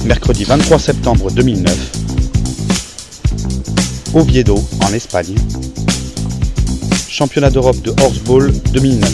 mercredi 23 septembre 2009, Oviedo, en Espagne, championnat d'Europe de horseball 2009.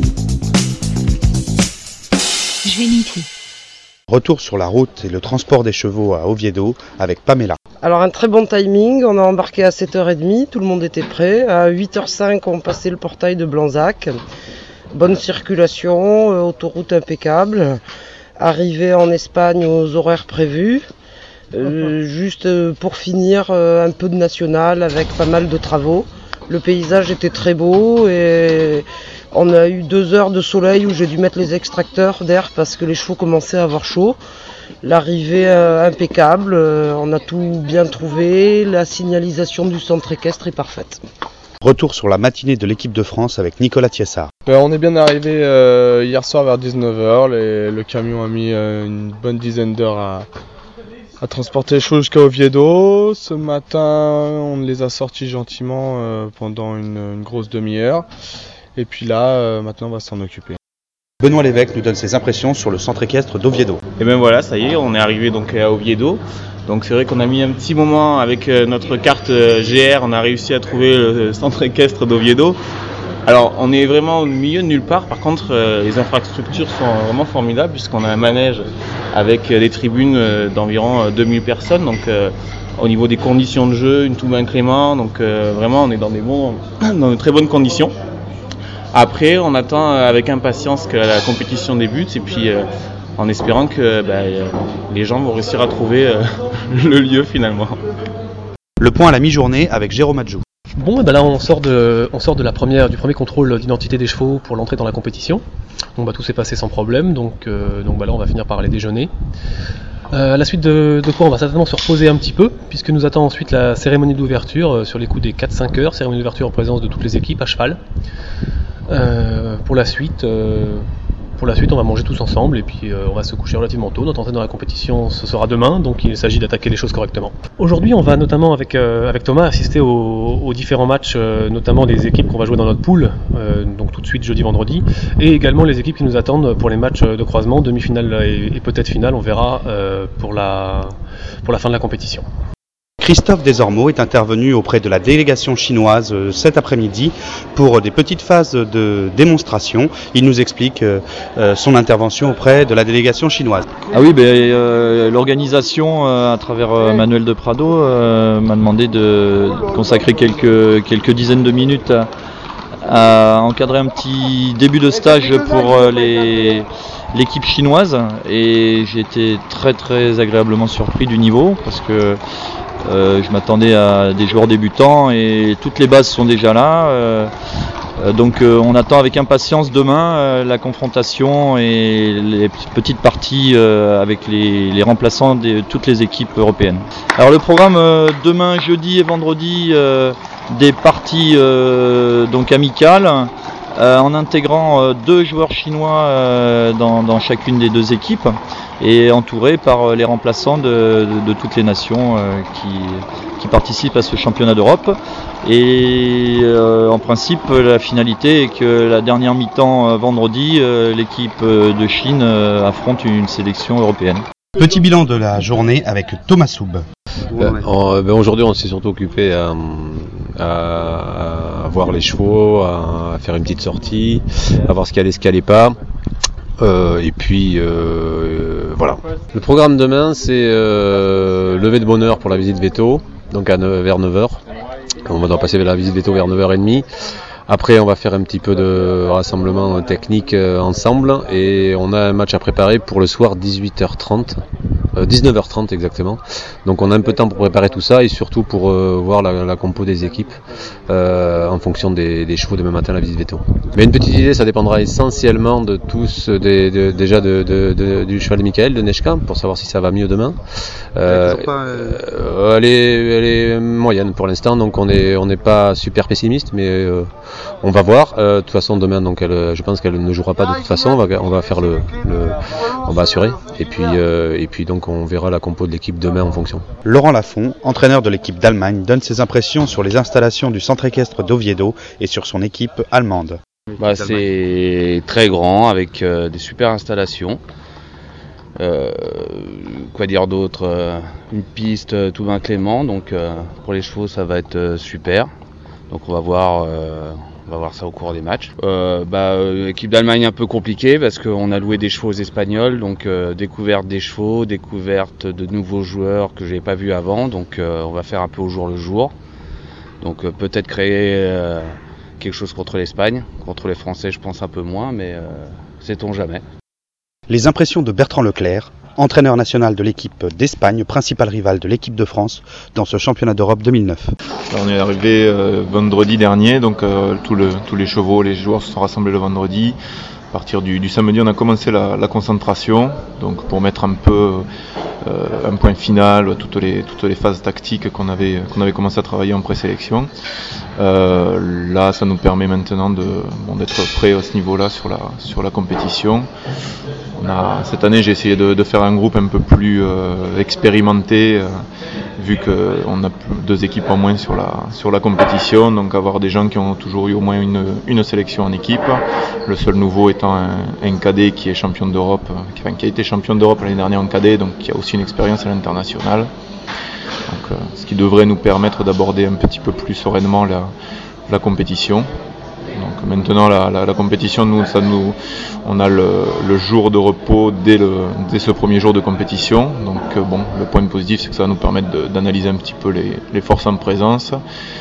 Retour sur la route et le transport des chevaux à Oviedo avec Pamela. Alors un très bon timing, on a embarqué à 7h30, tout le monde était prêt. À 8h05 on passait le portail de Blanzac. Bonne circulation, autoroute impeccable. Arrivé en Espagne aux horaires prévus. Juste pour finir, un peu de national avec pas mal de travaux. Le paysage était très beau et on a eu 2 heures de soleil où j'ai dû mettre les extracteurs d'air parce que les chevaux commençaient à avoir chaud. L'arrivée impeccable, on a tout bien trouvé, la signalisation du centre équestre est parfaite. Retour sur la matinée de l'équipe de France avec Nicolas Thiessard. On est bien arrivé hier soir vers 19h, le camion a mis une bonne dizaine d'heures à transporter les chevaux jusqu'à Oviedo. Ce matin, on les a sortis gentiment pendant une grosse demi-heure. Et puis là, maintenant on va s'en occuper. Benoît Lévesque nous donne ses impressions sur le centre équestre d'Oviedo. Et ben voilà, ça y est, on est arrivé donc à Oviedo. Donc c'est vrai qu'on a mis un petit moment avec notre carte GR, on a réussi à trouver le centre équestre d'Oviedo. Alors on est vraiment au milieu de nulle part, par contre les infrastructures sont vraiment formidables puisqu'on a un manège avec des tribunes d'environ 2000 personnes. Donc au niveau des conditions de jeu, une toube inclément, donc vraiment on est dans de très bonnes conditions. Après on attend avec impatience que la compétition débute et puis en espérant que les gens vont réussir à trouver le lieu finalement. Le point à la mi-journée avec Jérôme Adjou. Bon, là on sort du premier contrôle d'identité des chevaux pour l'entrée dans la compétition. Donc tout s'est passé sans problème, donc là on va finir par aller déjeuner. À la suite de quoi on va certainement se reposer un petit peu, puisque nous attend ensuite la cérémonie d'ouverture sur les coups des 4-5 heures, cérémonie d'ouverture en présence de toutes les équipes à cheval. Pour la suite, on va manger tous ensemble et puis on va se coucher relativement tôt. Notre entrée dans la compétition, ce sera demain, donc il s'agit d'attaquer les choses correctement. Aujourd'hui, on va notamment avec Thomas assister aux différents matchs, notamment des équipes qu'on va jouer dans notre pool, donc tout de suite jeudi, vendredi, et également les équipes qui nous attendent pour les matchs de croisement, demi-finale et peut-être finale, on verra pour la fin de la compétition. Christophe Desormeaux est intervenu auprès de la délégation chinoise cet après-midi pour des petites phases de démonstration. Il nous explique son intervention auprès de la délégation chinoise. L'organisation, à travers Manuel de Prado, m'a demandé de consacrer quelques dizaines de minutes à encadrer un petit début de stage pour l'équipe chinoise. Et j'ai été très très agréablement surpris du niveau parce que je m'attendais à des joueurs débutants et toutes les bases sont déjà là. Donc on attend avec impatience demain la confrontation et les petites parties avec les remplaçants de toutes les équipes européennes. Alors le programme demain, jeudi et vendredi, des parties donc amicales. En intégrant 2 joueurs chinois dans chacune des 2 équipes et entourés par les remplaçants de toutes les nations qui participent à ce championnat d'Europe. Et en principe, la finalité est que la dernière mi-temps vendredi, l'équipe de Chine affronte une sélection européenne. Petit bilan de la journée avec Thomas Soub. Aujourd'hui, on s'est surtout occupé à voir les chevaux, à faire une petite sortie, à voir ce qu'il allait pas. Et puis voilà. Le programme demain, c'est lever de bonne heure pour la visite veto, donc vers 9h. On va passer la visite veto vers 9h30. Après, on va faire un petit peu de rassemblement technique ensemble et on a un match à préparer pour le soir 19h30 exactement. Donc on a un peu de temps pour préparer tout ça et surtout pour voir la compo des équipes en fonction des chevaux demain matin à la visite veto. Mais une petite idée, ça dépendra essentiellement de tous, déjà du cheval de Michael, de Nechka, pour savoir si ça va mieux demain. Elle est moyenne pour l'instant, donc on n'est pas super pessimiste, mais on va voir. De toute façon demain, donc je pense qu'elle ne jouera pas de toute façon. On va faire on va assurer. Et puis donc on verra la compo de l'équipe demain en fonction. Laurent Lafont, entraîneur de l'équipe d'Allemagne, donne ses impressions sur les installations du centre équestre d'Oviedo et sur son équipe allemande. C'est très grand avec des super installations. Quoi dire d'autre, une piste tout vin clément, donc pour les chevaux ça va être super. Donc on va voir ça au cours des matchs. Équipe d'Allemagne un peu compliquée parce qu'on a loué des chevaux aux Espagnols, donc découverte des chevaux, découverte de nouveaux joueurs que je n'avais pas vus avant, donc on va faire un peu au jour le jour. Donc peut-être créer quelque chose contre l'Espagne, contre les Français je pense un peu moins, mais sait-on jamais. Les impressions de Bertrand Leclerc, entraîneur national de l'équipe d'Espagne, principal rival de l'équipe de France dans ce championnat d'Europe 2009. On est arrivé vendredi dernier, donc tous les chevaux, les joueurs se sont rassemblés le vendredi. À partir du samedi, on a commencé la concentration, donc pour mettre un peu un point final à toutes les phases tactiques qu'on avait commencé à travailler en présélection. Là, ça nous permet maintenant d'être prêts à ce niveau-là sur la compétition. Cette année, j'ai essayé de faire un groupe un peu plus expérimenté, vu qu'on a 2 équipes en moins sur la compétition, donc avoir des gens qui ont toujours eu au moins une sélection en équipe. Le seul nouveau étant un cadet qui est champion d'Europe, qui a été champion d'Europe l'année dernière en cadet, donc qui a aussi une expérience à l'international. Donc, ce qui devrait nous permettre d'aborder un petit peu plus sereinement la compétition. Donc maintenant la compétition, on a le jour de repos dès ce premier jour de compétition. Donc le point positif, c'est que ça va nous permettre d'analyser un petit peu les forces en présence,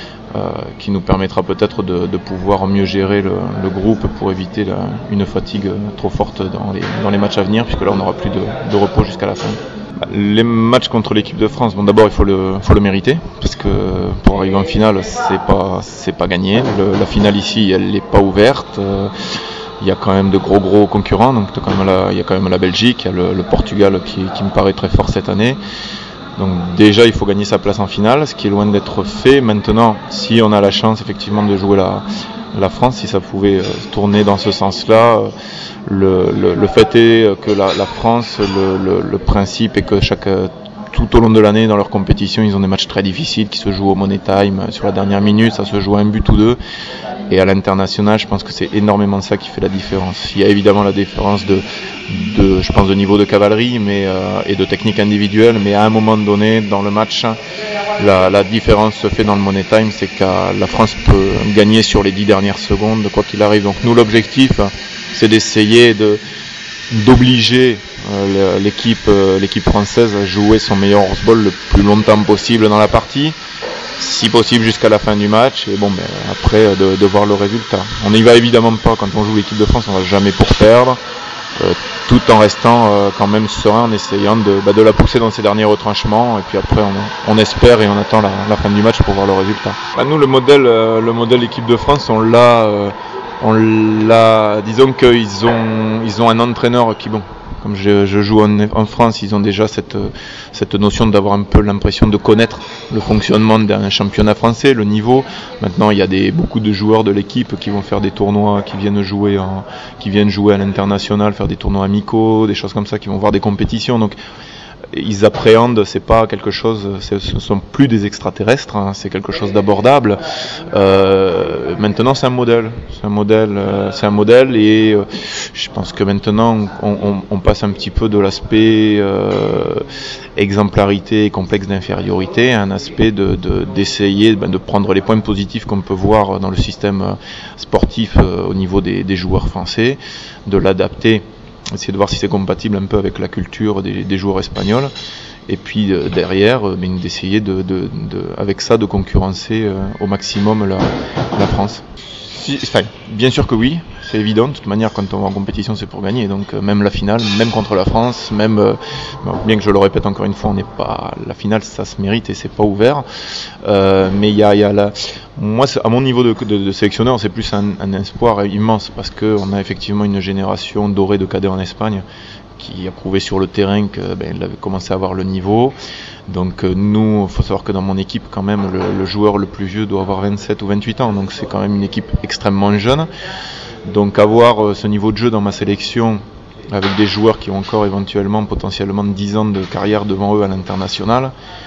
qui nous permettra peut-être de pouvoir mieux gérer le groupe pour éviter une fatigue trop forte dans les matchs à venir, puisque là on n'aura plus de repos jusqu'à la fin. Les matchs contre l'équipe de France, d'abord il faut le mériter, parce que pour arriver en finale, c'est pas gagné. La finale ici, elle n'est pas ouverte. Il y a quand même de gros concurrents, donc il y a quand même la Belgique, il y a le Portugal qui me paraît très fort cette année. Donc déjà il faut gagner sa place en finale, ce qui est loin d'être fait. Maintenant, si on a la chance effectivement de jouer la France, si ça pouvait tourner dans ce sens-là, le fait est que la France, le principe est que tout au long de l'année dans leur compétition, ils ont des matchs très difficiles qui se jouent au money time sur la dernière minute, ça se joue à un but ou deux. Et à l'international, je pense que c'est énormément ça qui fait la différence. Il y a évidemment la différence je pense, de niveau de cavalerie et de technique individuelle, mais à un moment donné, dans le match, la différence se fait dans le money time, c'est que la France peut gagner sur les 10 dernières secondes, quoi qu'il arrive. Donc nous, l'objectif, c'est d'essayer d'obliger l'équipe française à jouer son meilleur horseball le plus longtemps possible dans la partie, si possible jusqu'à la fin du match, et après de voir le résultat. On n'y va évidemment pas, quand on joue l'équipe de France, on va jamais pour perdre, tout en restant quand même serein, en essayant de la pousser dans ses derniers retranchements, et puis après on espère et on attend la fin du match pour voir le résultat. Nous, le modèle équipe de France, on l'a, disons qu'ils ont un entraîneur qui, comme je joue en France, ils ont déjà cette notion d'avoir un peu l'impression de connaître le fonctionnement d'un championnat français, le niveau. Maintenant, il y a beaucoup de joueurs de l'équipe qui vont faire des tournois, qui viennent jouer à l'international, faire des tournois amicaux, des choses comme ça, qui vont voir des compétitions. Donc, ils appréhendent, c'est pas quelque chose, ce sont plus des extraterrestres, c'est quelque chose d'abordable. Maintenant, c'est un modèle, et je pense que maintenant on passe un petit peu de l'aspect exemplarité et complexe d'infériorité à un aspect d'essayer de prendre les points positifs qu'on peut voir dans le système sportif au niveau des joueurs français, de l'adapter, essayer de voir si c'est compatible un peu avec la culture des joueurs espagnols, et puis derrière d'essayer avec ça de concurrencer au maximum la France. Bien sûr que oui, c'est évident. De toute manière, quand on va en compétition, c'est pour gagner. Donc même la finale, même contre la France, bien que je le répète encore une fois, on n'est pas la finale, ça se mérite et c'est pas ouvert. Mais il y a moi, à mon niveau de sélectionneur, c'est plus un espoir immense, parce qu'on a effectivement une génération dorée de cadets en Espagne qui a prouvé sur le terrain qu'elle avait commencé à avoir le niveau. Donc nous, il faut savoir que dans mon équipe, quand même, le joueur le plus vieux doit avoir 27 ou 28 ans. Donc c'est quand même une équipe extrêmement jeune. Donc avoir ce niveau de jeu dans ma sélection, avec des joueurs qui ont encore potentiellement 10 ans de carrière devant eux à l'international,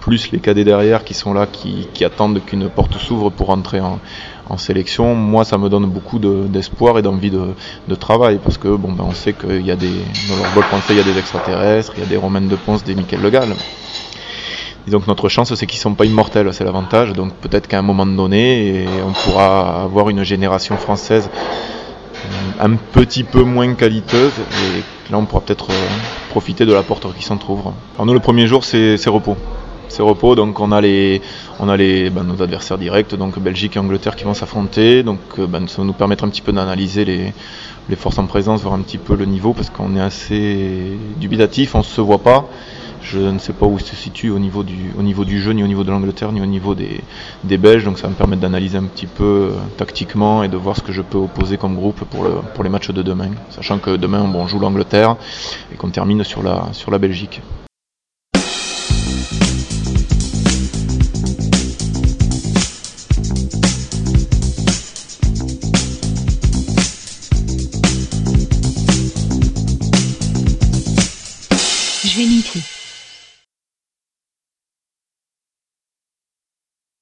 plus les cadets derrière qui sont là, qui attendent qu'une porte s'ouvre pour entrer en sélection. Moi, ça me donne beaucoup d'espoir et d'envie de travail, parce que on sait qu'il y a dans leur bol français, il y a des extraterrestres, il y a des Romain de Ponce, des Michael Le Gall. Et donc notre chance, c'est qu'ils ne sont pas immortels, c'est l'avantage. Donc peut-être qu'à un moment donné, on pourra avoir une génération française un petit peu moins qualiteuse, et là on pourra peut-être profiter de la porte qui s'entrouvre. Alors nous, le premier jour, c'est repos. C'est repos, donc on a nos adversaires directs, donc Belgique et Angleterre qui vont s'affronter. Donc ça va nous permettre un petit peu d'analyser les forces en présence, voir un petit peu le niveau, parce qu'on est assez dubitatif, on se voit pas. Je ne sais pas où il se situe au niveau du jeu, ni au niveau de l'Angleterre, ni au niveau des Belges. Donc ça va me permettre d'analyser un petit peu tactiquement et de voir ce que je peux opposer comme groupe pour les matchs de demain. Sachant que demain, on joue l'Angleterre et qu'on termine sur la Belgique. Je vais mixer.